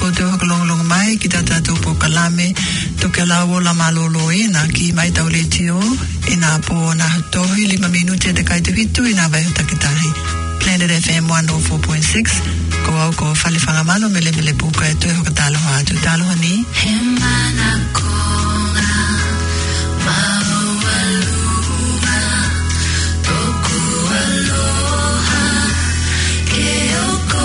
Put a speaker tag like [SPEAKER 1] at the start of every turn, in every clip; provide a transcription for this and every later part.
[SPEAKER 1] te hokalong mai ki tata tupo kalame toke lawo la malolo ina ki mai taule tio ina po na tohi 5 minute de kai te hitu ina vai takitahi Planet FM 104.6 ko au ko fale fangamalo mele buka e te hokatalo hatu talo hani
[SPEAKER 2] hemana konga mawaluga toku aloha ke oko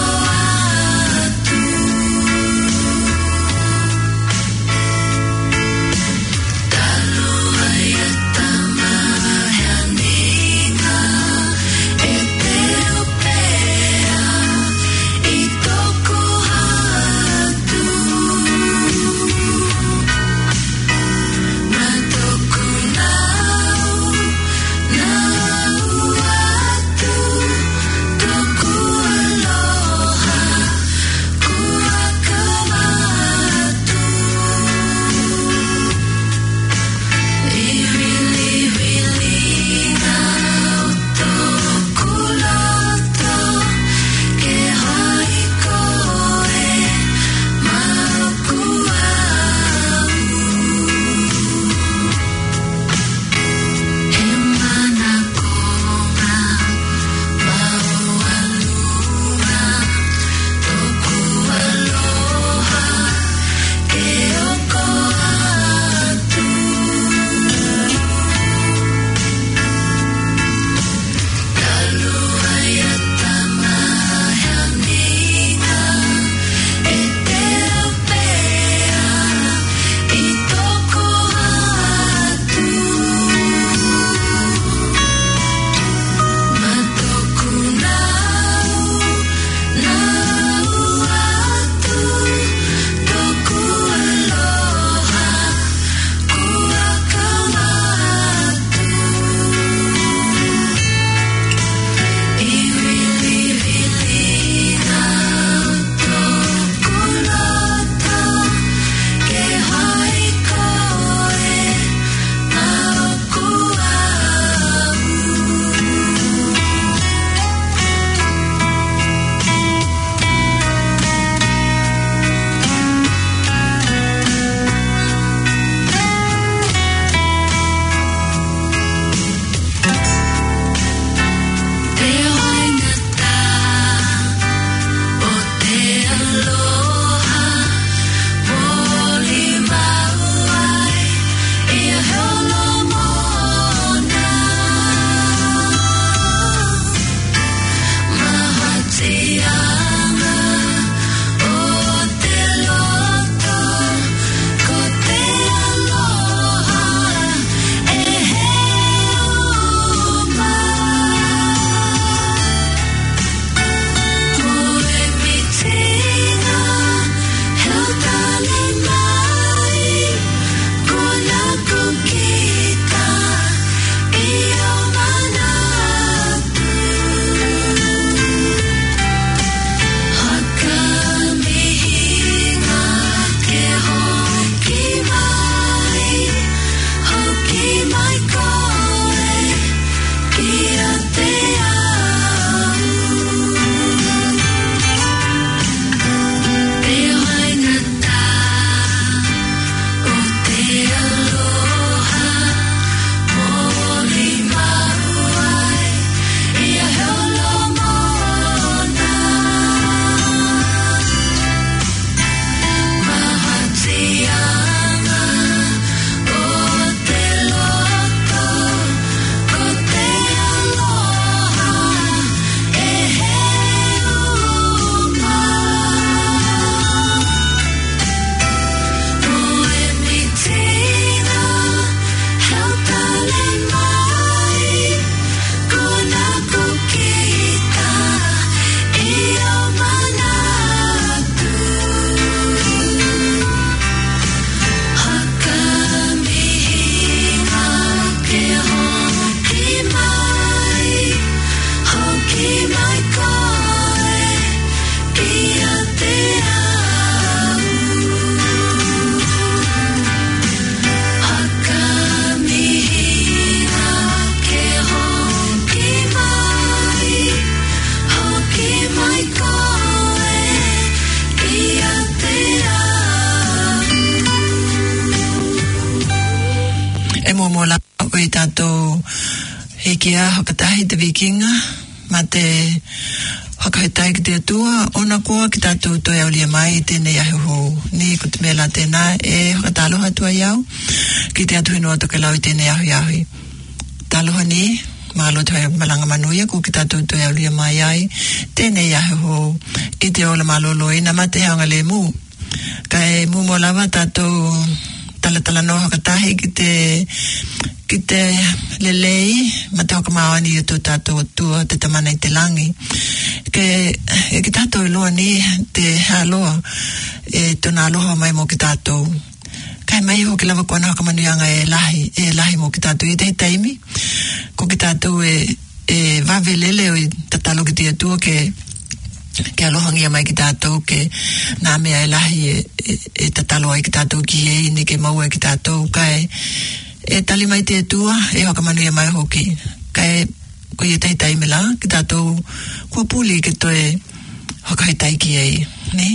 [SPEAKER 1] He kia hokatahi te vikinga, ma te hakahetai ki te atua, ona koa ki tātou toi au lia mai tēnei ahi hou. Ni ko te mela tēnā e hokataloha tua iau, ki te atu hinua toke lau i tēnei ahi. Taloha ni, malo toi malanga manuia, ko ki tātou toi au lia mai ai, tēnei ahi hou, i te ola malolo ina, ma te haunga le mu. Kai mu mo lava tātou tala no hokatahi ki te lelei, ma te hokamawani i tō tātou atua, te tamana i te langi. Ki tātou loa ni, te haloa, tōna aloha mai mo ki tātou. Kai mai hoki lava kua na hokamanuianga e lahi mo ki tātou i te taimi. Ko ki tātou e wavelele o i tatalo ki te atua ke alohangia mai ki tātou ke nā mea e lahi e tatalo ai ki tātou ki ni ke maua ki tātou kai e tali mai te atua e hokamanuia mai hoki kai ko i tei taimi la ki tātou kua puli ke toe hokaheitai ki ni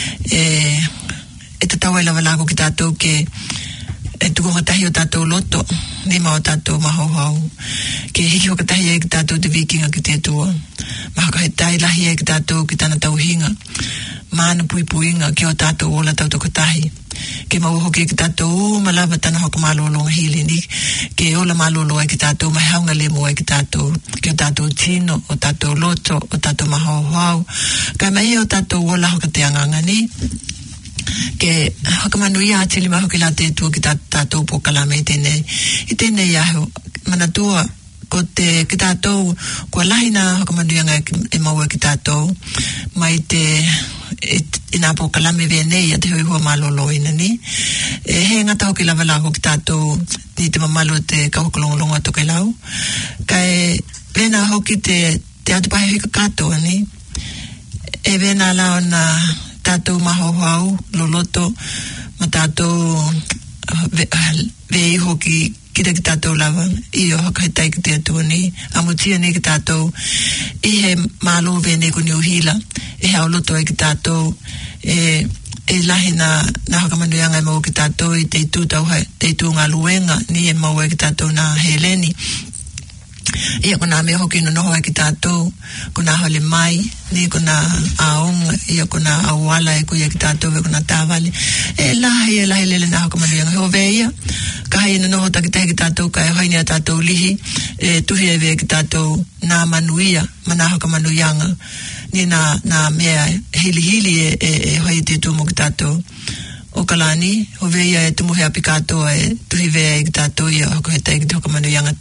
[SPEAKER 1] e tatau ai lava lako ki tātou ke e tuko hatahi o tātou loto ni mao tātou mahauhau ke hiki o katahi e ki tātou te vikinga ki te atua mahaka he tai lahi e ki tātou ki tāna tauhinga mana puipuinga ki o tātou ola tau toko tahi ke mau hoki ki tātou malava tana hoka malolo hili ni ke ola malolo e ki tātou mahaunga le mua e ki tātou ki o tātou tino o tātou loto o tātou mahauhau kai mai o tātou ola hoka te anganga ni ke hakamanuia atili maho ki la te tua ki tātou po kalame i tēnei aho manatua ko te ki tātou kua lahina hakamanuianga e maua ki tātou mai te ina po kalame venei a te hui hua malolo ina ni he ngata hoki lava lago ki tātou ni te mamalo te kaukolongolonga toke lau kai vena hoki te atupahe hika katoa ni e vena lao na tātou mahohau, loloto, ma tātou vei hoki kita ki tātou lava, i o hakahetai ki te atua ni, amutia ni ki tātou, i he malo vene ko ni uhila, e hao loto e ki tātou, e lahi na hakamanuianga e mau ki tātou, i te itu ngā luenga, ni e mau e ki tātou na Heleni, ia kona me hoki no noho ki tātou kona hole mai ni kona aonga ia kona awala e kuia ki tātou kona tāwale e lahi lele na hoko manuianga ho veia ka hai no noho takitahi ki tātou ka e haini a tātou lihi tuhi e vea ki tātou nā manuia mana hoko manuianga ni na mea hili e hai te tumo ki tātou o kalani, ho veia e tumuhe api katoa e tuhi vea e ki tātou ia hoko hetai ki te hoko manuianga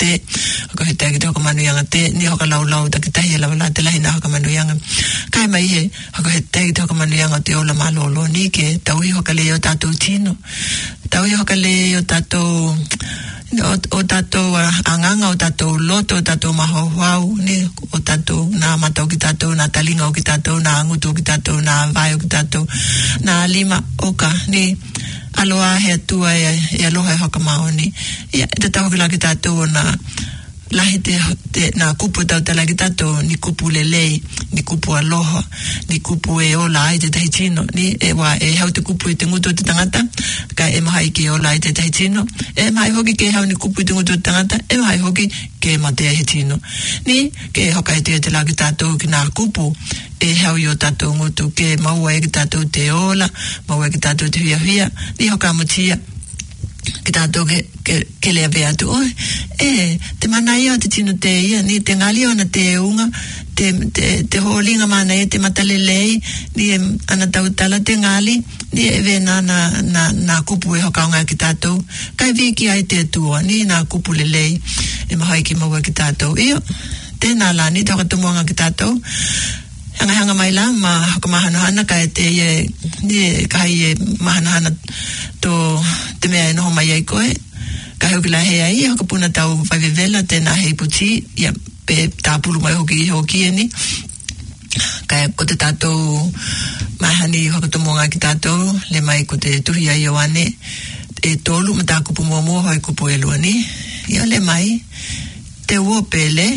[SPEAKER 1] te ni hoka lau takitahi e lawala te lahi na hoko manuianga kai mai he hoko hetai ki te hoko manuianga te ola malolo ni ke tauhi hoka le o tātou tino tauhi hoka le o tātou o tātou anganga o tātou loto o tātou mahauhau ni o tātou nā matau ki tātou nā talinga o ki tātou nā angutu o ki tātou nā vai o ki tātou nā lima oka ni aloha he atua e aloha e hokamao ni te tahoki la ki tātou o nā lahi te nā kupu tau tala ki tātou ni kupu lelei ni kupu aloha ni kupu e ola ai te tahi tino ni e hau te kupu i te ngutu o te tangata ka e mahai ki ola ai te tahi tino e mahai hoki ke hau ni kupu i te ngutu o te tangata e mahai hoki ke matea he tino ni ke hoka he te la ki tātou ki nā kupu e hau i o tātou ngutu ke maua e ki tātou te ola maua e ki tātou te huia ni hoka mutia ki tātou ke lea vea tu te manai o te tino te ia ni te ngali o na te unga te holinga mana e te matalelei ni ana tautala te ngali ni e vena na kupu e hokaunga ki tātou kai viki ai te atua ni na kupu lelei e mahai ki maua ki tātou tēnā la ni te hokatumuanga ki tātou hanga mai la ma hokamahana ka te ni kai e mahana to te mea e noho mai ai koe ka hoki la hea i hokapuna tau whaivevela tēnā hei puti ia pe tāpulu mai hoki e ni ka ko te tātou mahani hokatumonga ki tātou le mai ko te tuhi ai o ane e tolu ma tā kupu mua hoi kupu e lua ni ia le mai te uopele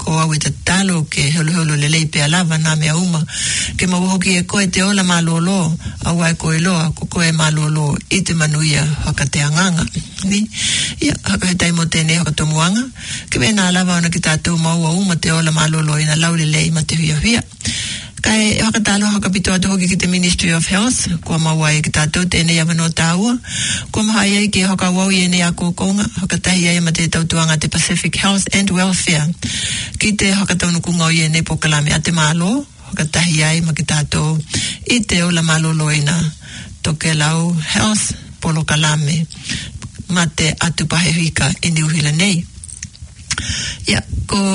[SPEAKER 1] ko au te talo ke holo le leipe alava na mea uma ke mawohoki e koe te ola malolo au ai koe loa ko koe malolo I te manuia haka te anganga ni ia haka he taimo tēne haka tomuanga ke wena alava ona ki tātou maua uma te ola malolo ina lau le lei ma te huia kai haka talo haka pitoa te hoki ki te Ministry of Health kua maua e ki tātou tēne ia mano tāua kua maha iai ke haka wau i ene a kōkonga haka tahi ai ma te tautuanga te Pacific Health and Welfare ki te haka taunukunga i ene pokalame a te malo haka tahi ai ma ki tātou I te ola malolo ina toke lau Health polo kalame ma te atu pahewika I ni uhila nei ia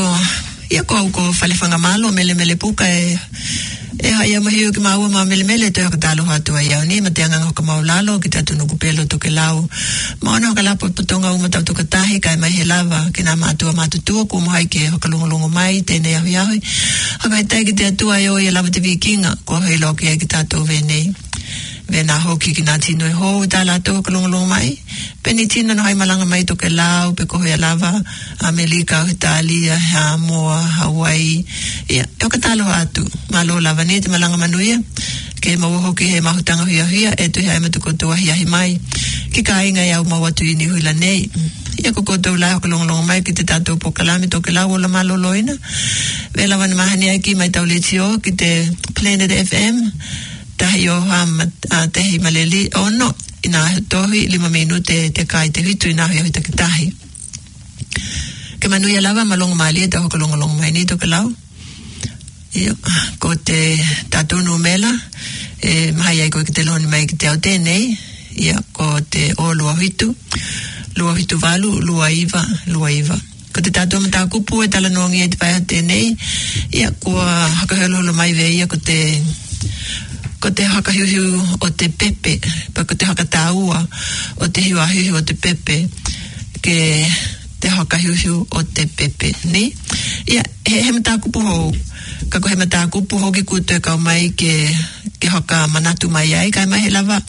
[SPEAKER 1] ko au ko whalewhanga malo mele puka e haia mahiu ki maua ma mele te haka talo hatua iau ni ma te anganga hoka maulalo ki tatu nuku pelo toke lau maona hoka lapo putonga uma tau toka tahi kai mai he lava ki nā mātua mātutua ko mohai ke hoka longolongo mai tēnei ahui haka e tai ki te atua e oi e lava te vikinga ko hei loki e ki tātou venei Vena hoki ki nā tino e hou tā lātou hoka longolongo mai peni tina no hai malanga mai toke lau pe kohe lava Amerika, Italia, Samoa, Hawaii ia hoka talo atu malo lava ni te malanga manuia ke mawoho ki he mahutanga huia e tu hea matuko toa hiahi mai ki ka inga iau mawatu I ni huila nei ia koko tau lai hoka longolongo mai ki te tātou pokalame toke lau ola malo loina vela wana mahani ai ki mai tau letio ki te Planet FM tahi o ham tehi maleli o no ina tohi 5 minute te kai te hitu ina hui te kitahi ke manuia lava malongo mali e te hoka longo mai ni toke lau ia ko te tātou numela mahai ai ko ki te loni mai ki te au tēnei ia ko te o lua hitu valu lua iva ko te tātou mata kupu e tala nongi e te pai tēnei ia kua haka holo mai ve ia ko te haka hiuhiu o te pepe pa ko te haka tāua o te hiua hiuhiu o te pepe ke te haka hiuhiu o te pepe ni ia he mata kupu hou kako he mata kupu hou ki kutu e kau mai ke haka manatu mai ai kai mai he lava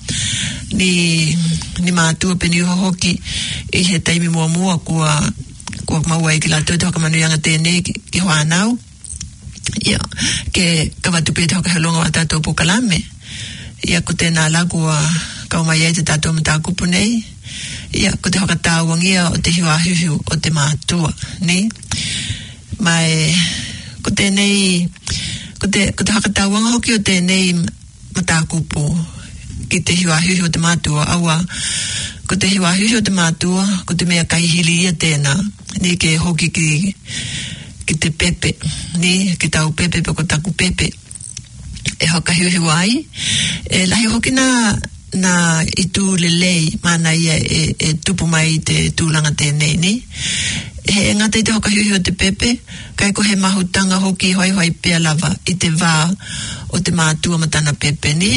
[SPEAKER 1] ni mātua peni hoki I he taimi mua kua maua I ki la te haka manuianga tēnei ki hoanau ia ke kawatupe te hoka helonga wa tātou pokalame ia ko tēnā lagua kau mai ai te tātou mata kupu nei ia ko te hoka tāwangia o te hiwa hiu o te mātua ni mai ko tēnei ko te hoka tāwanga hoki o tēnei mata kupu ki te hiwa hiu o te mātua aua ko te hiwa hiu o te mātua ko te mea kaihili ia tēnā ni ke hoki ki te pepe ni ki tau pepe pe ko taku pepe e hoka hiu ai e lahi hoki na itu lelei mana ia e tupu mai te tūlanga tēnei ni he ngata I te hoka hiu o te pepe kai ko he mahutanga hoki hoi pea lava I te wā o te mātua matana pepe ni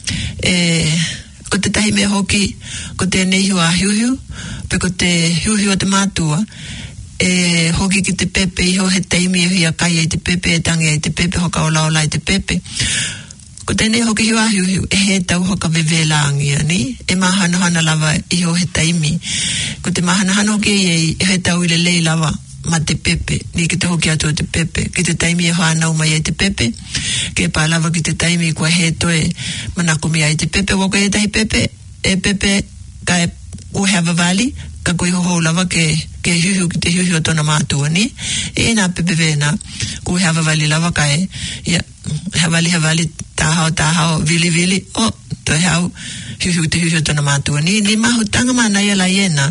[SPEAKER 1] ko te tahi me hoki ko tēnei hiu pe ko te hiu o te mātua hoki ki te pepe iho he teimi hia kai e te pepe e tangi e te pepe hoka ola e te pepe ko tēnei hoki hiu he tau hoka vevelangia ni e mahana lava iho he teimi ko te mahana hoki e he tau I le lei lava ma te pepe ni ki te hoki atu o te pepe ki te teimi e whanau mai e te pepe ke pa lava ki te teimi kua he toe manakumi ai te pepe wako e tahi pepe e pepe ka e uheva vali ka koe hoho lava ke hiu ki te hiu tona mātua ni e nā pepe vena ko hava vali lava kai ia havali tahao vili o to hau hiu te hiu tona mātua ni mahutanga mana ia la iena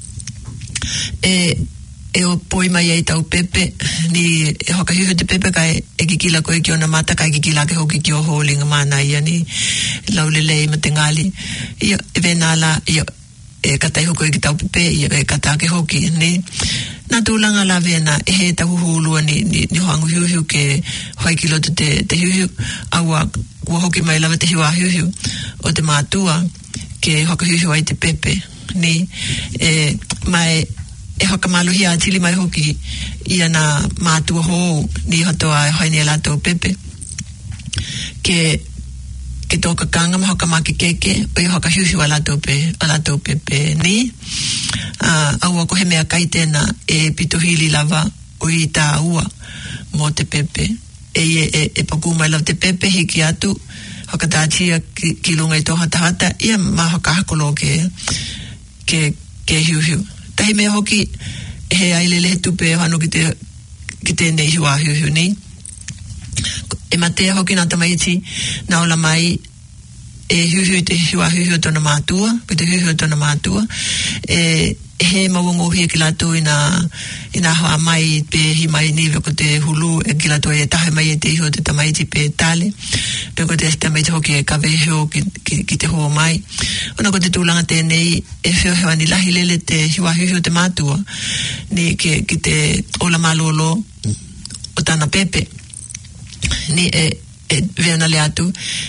[SPEAKER 1] e o poi mai ai tau pepe ni e hoka hiu te pepe kai e kikila koe ki ona mata kai kikila ke hoki ki o holinga mana ia ni laulelei ma te ngali ia e vena la ia e katai hoko I ki tau pepe e katai ke hoki ni nā tūlanga la vena e he tahu hulua ni hoangu hiu ke hoi ki loto te hiu aua kua hoki mai lava te hiua hiu o te mātua ke hoka hiu ai te pepe ni mai e hoka maluhi a tili mai hoki ia nā mātua hou ni hotoa e hoi ni lato pepe ke toka kanga ma hoka maki keke o I hoka hiu alato pepe ni aua ko he mea kai tēnā e pitohili lava o I tā ua mo te pepe e paku mai lau te pepe hiki atu hakatātia ki lunga i toha tahata ia maha kahakolo ke hiu tahi mea hoki he ailele he tupe hanu ki te nei hiua hiu nei e matea hoki nā tamaiti nā ola mai e hiu te hiu tona mātua pe te hiu tona mātua he mawongo hia ki lato ina hoa mai pe hi mai niwe ko te hulu e ki lato e tahe mai e te iho te tamaiti pe tale pe ko te tamaiti hoki e kawe heo ki te hoa mai ona ko te tūlanga tēnei e whio hewa ni lahi lele te hiwa hiu te mātua ni ki te ola malolo o tana pepe ni e veana le atu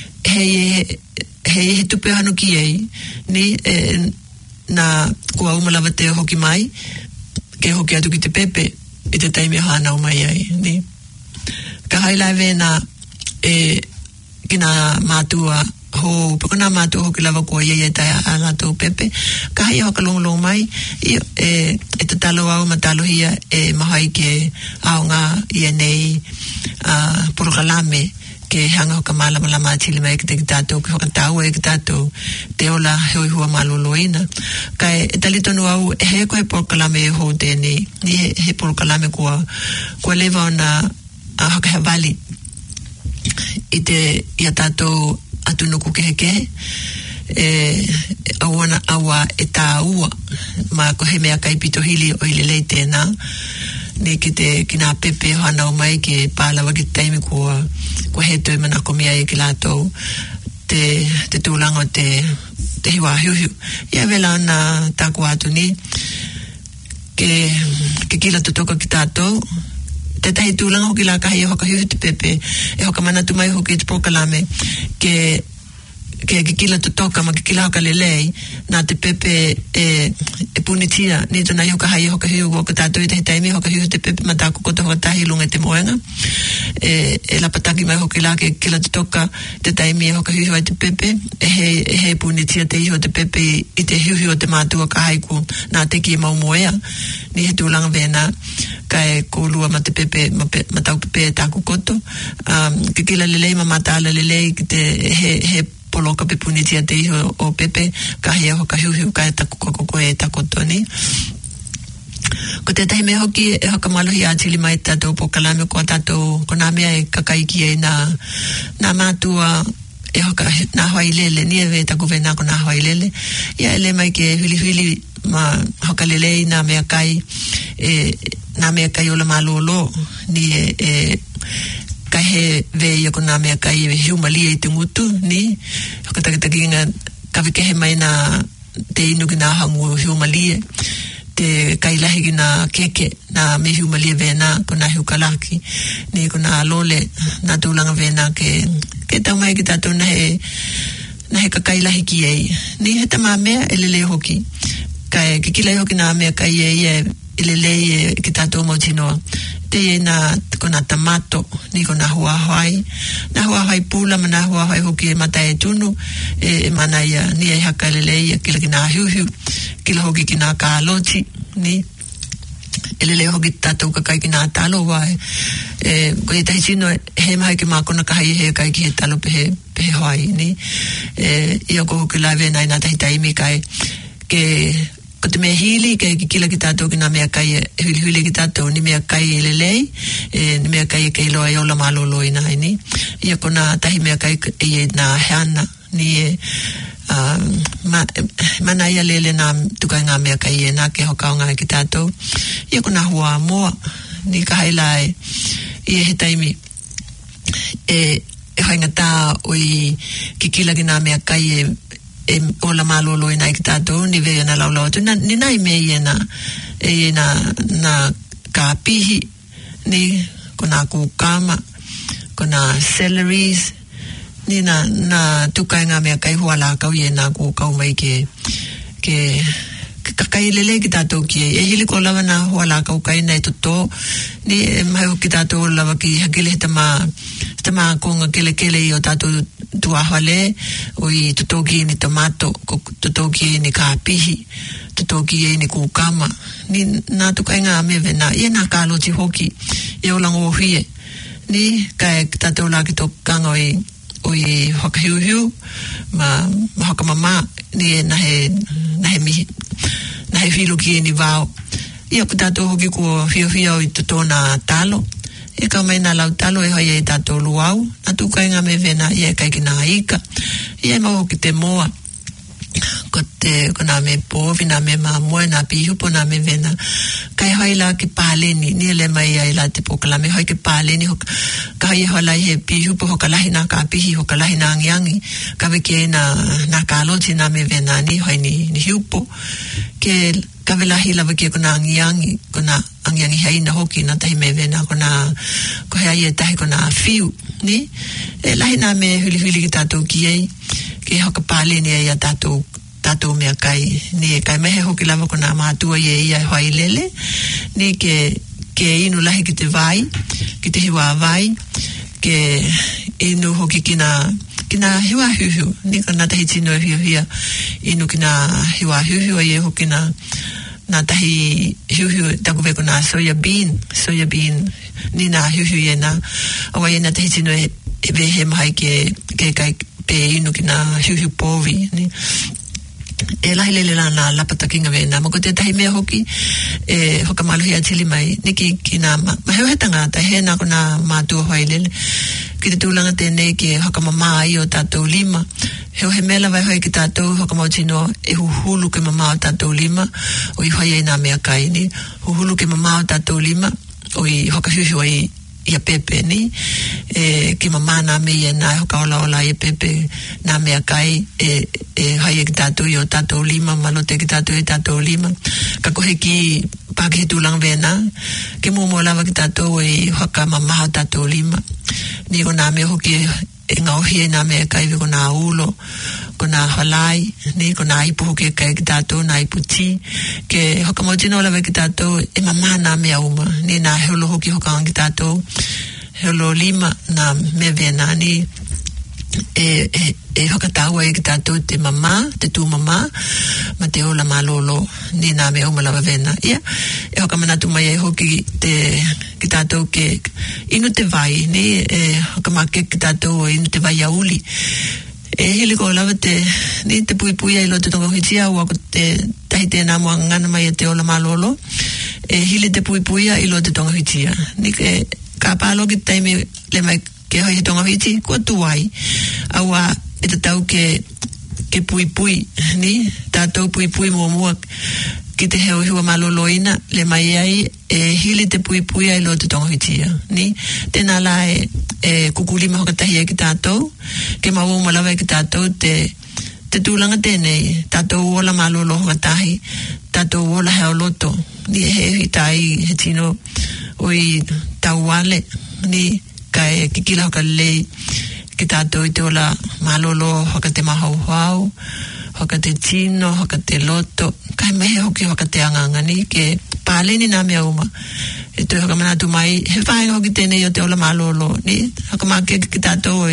[SPEAKER 1] he tupe hanu ki ei ni na kua umalawa te hoki mai ke hoki atu ki te pepe i te taimi hana o mai ai ni ka hailai vena kina mātua ho pakona mātua hoki lava kua iei tai a lato pepe ka hai hoka longo mai e te talo au matalo hia e mahai ke aonga i nei porokalame ke hanga hoka malama chile mai ki te tatou ki hoka tau e ki tatou te ola hoi hua maloloina kai e talitonu au he koe porokalame e ho tēnei ni he porokalame kua lewa ona hoka hawali i te ia tatou atunuku kehe awa e tā ua ma ko he mea kai pito hili o ile lei tēnā ni ki nā pepe hana o mai ke pālawa ki taimi kua he tui mana komia e ki lātou te tūlanga te hiwa hiu ia vela ana tāku atu ni ke kila tutoka ki tātou te tahi tūlanga hoki la kahi e hoka hiu te pepe e hoka manatu mai hoki te pokalame ke kila tutoka ma ke kila hoka lelei nā te pepe e punitia ni tona hoka hai hoka hiu o ka tātou i te taimi hoka hiu te pepe ma tāku kota hoka tahi lunga te moenga e lapataki mai hoki la ke kila tutoka te taimi e hoka hiu ai te pepe e he punitia te iho te pepe i te hiu o te mātua ka haiku nā te ki mau moea ni he tūlanga vena kai kōlua ma te pepe ma tau pepe e tāku koto ke kila lelei ma mātāla lelei ki te he poloka pe punitia te iho o pepe ka hea hoka hiu ka e taku koko e takoto ni ko te tahi me hoki e hoka malohi a chili mai tatou pokalame ko tatou ko nā mea e kakaiki e nā mātua e hoka nā hawai lele ni e ve taku vena ko nā hawai lele ia ele mai ke hili ma hoka lelei nā mea kai ola malolo ni ka he vei ko nā mea kai e hiumalia i te ngutu ni hoka takitakinga ka wike he mai nā te inu ki nā hangu hiumalia te kailahi ki nā keke nā me hiumalia vena ko nā hiukalaki ni ko nā lole nā tūlanga vena ke tau mai ki tātou na he kakailahi ki ei ni he tama mea e lele hoki kai ke kilai hoki nā mea kai e lele ki tātou mau tinoa te e ko nā tamato ni ko nā huahai pula ma nā huahai hoki e mata e tunu e mana ia ni e haka lele ia kila ki nā hiu kila hoki ki nā kāloti ni e lele hoki tātou kakai ki nā talo wai ko e tahi sino he mahi ki mākona kahai he kai ki he talo pehe hoai ni ia ko hoki lai venai nā tahi taimi kai ko te mea hili ke kila ki tātou ki nā mea kai hili ki tātou ni mea kai e lelei ni mea kai e kei loa e ola malolo i nai ni ia ko nā tahi mea kai e nā heana ni mana ia lele nā tukai ngā mea kai e nā ke hokao ngā ki tātou ia ko nā hua moa ni ka hailai i he taimi e hainga tā oi ki kila ki nā mea kai e ola malolo i nai ki tātou ni vea na laulau atu ni nai me i na ka pihi ni ko nā kūkama ko nā celeries ni na tukai ngā mea kai hua lākau i nā kūkau mai ke kakai lele ki tātou ki e hili ko lawa nā hua lākau kai nei toto ni mai o ki tātou lawa ki hakele tama konga kele i o tātou tuahale o i tutoki ni tomato ko tutoki ni kāpihi tutoki ni kūkama ni nā tukai ngā me vena i nā kāloti hoki e o lango hie ni kai tatou la ki to kanga oi hokahiu ma hoka mama ni na he filu ki ni vao ia ku tatou hoki ko fio i totona talo e ka mai na lau talo e hoi e tatou luau na tu kai nga me vena ia kai ki na ika ia ma hoki te moa kona me povi na me mamoe na pihupo na me vena kai hoi la ki paleni ni le mai ai la te pokala me hoi ki paleni kai hola he pihupo hokalahi na ka pihi hokalahi na angiangi ka veke na kaloti na me vena ni hoi ni hupo ke ka velahi la veke kona angiangi hei na hoki na tahi me vena kona ko hei e tahi kona fiu ni e lahi na me huli ki tatou ki ei ke hoka paleni e ia tatou mea kai ni kai mehe hoki lava kona mātua i ia hoi lele ni ke inu lahi ki te vai ki te hiwa vai ke inu hoki kina hiwa huhu ni kona tahi tino hia inu kina hiwa huhu e hoki na tahi huhu taku veko na soya bean ni na huhu e na awa e na tahi tino e vehe mahai ke kai pe inu kina huhu povi ni e lahi lele na lapatakinga vena mako te tahi mea hoki e hoka maluhi a tili mai niki kina maheu tangata he na kona mātua hoi lele ki te tūlanga tēnei ke hoka mama ai o tātou lima heo he mela vai hoi ki tātou hoka mautino e huhulu ke mama o tātou lima o i hoi ei nā mea kai ni huhulu ke mama o tātou lima o i hoka huhu ai ia pepe ni ki mama na me ia na hoka ola ia pepe na mea kai hai e ki tātou i o tātou lima malote ki tātou i tātou lima ka kohe ki pāke he tūlang vena ke mō lava ki tātou i hoka mama o tātou lima ni ko nā mea hoki e ngauhi e nā mea kai vi ko nā ulo ko nā halai ni ko nā ipu hoki e kai ki tātou nā ipu ti ke hoka mautino lava ki tātou e mama nā mea uma ni nā heolo hoki hoka ki tātou heolo lima nā mea vena ni e hoka tāua e ki tātou te mama te tū mama ma te ola malolo ni nā mea uma lava vena ia e hoka manatu mai e hoki ki tātou ke inu te vai ni hoka make ki tātou inu te vai auli hili ko lava ni te pui ai lo te tonga hitia ua ko te tahi tēnā mua ngana mai e te ola malolo hili te pui ai lo te tonga hitia ni ka pālo ki taime le mai ke hoi he tonga hiti kua tuai aua e te tau ke pui ni tātou pui mua ki te heo hua maloloina le mai ai hili te pui ai lo te tonga hitia ni tēnā la kukulima hoka tahi e ki tātou ke maua malawa e ki tātou te tūlanga tēnei tātou ola malolo hoka tahi tātou ola heo loto ni he hitai he tino oi tauale ni kai kikila hoka lei ki tātou i te ola malolo hoka te mahauhau hoka te tino, hoka te loto kai mehe hoki hoka te angangani ke pāleni nā mea uma e tui hoka manatu mai he whaenga hoki tēnei o te ola malolo ni hoka make ki tātou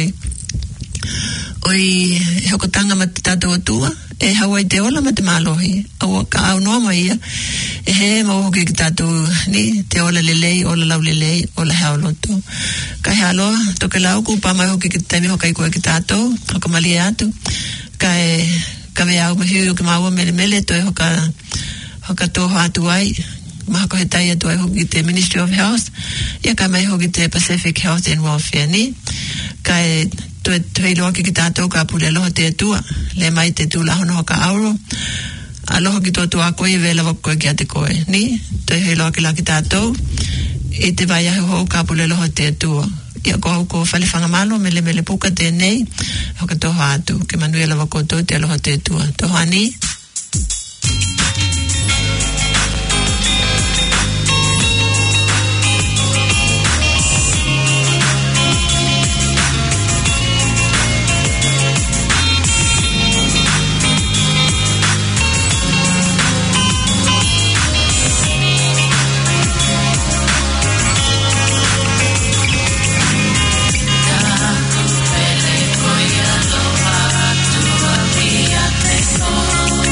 [SPEAKER 1] oi hoka tanga ma te tātou atua e hawa i te ola ma te malohi au ka au noa mai ia he mau hoki ki tātou ni te ola lelei, ola lau lelei ola heo loto kai haloa toke lau kupa mai hoki ki taimi hoka i koe ki tātou hoka mali e atu kai ka vea au mahiu ki maua mele toi hoka toho atu ai maha kohe tai atu ai hoki te Ministry of Health ia kai mai hoki te Pacific Health and Welfare ni kai toi loa ki tātou ka pule loho te atua le mai te tūla hono hoka auro aloha ki tō tua koe e vela wako ki a te koe ni toi hei loa ki la ki tātou e te vai ahi ho ka pule loho te atua ia ko ko fale fanga malo mele puka te nei hoka toho atu ke manui ala wako tō te aloha te atua toho ani
[SPEAKER 2] Aloha, tua via te so.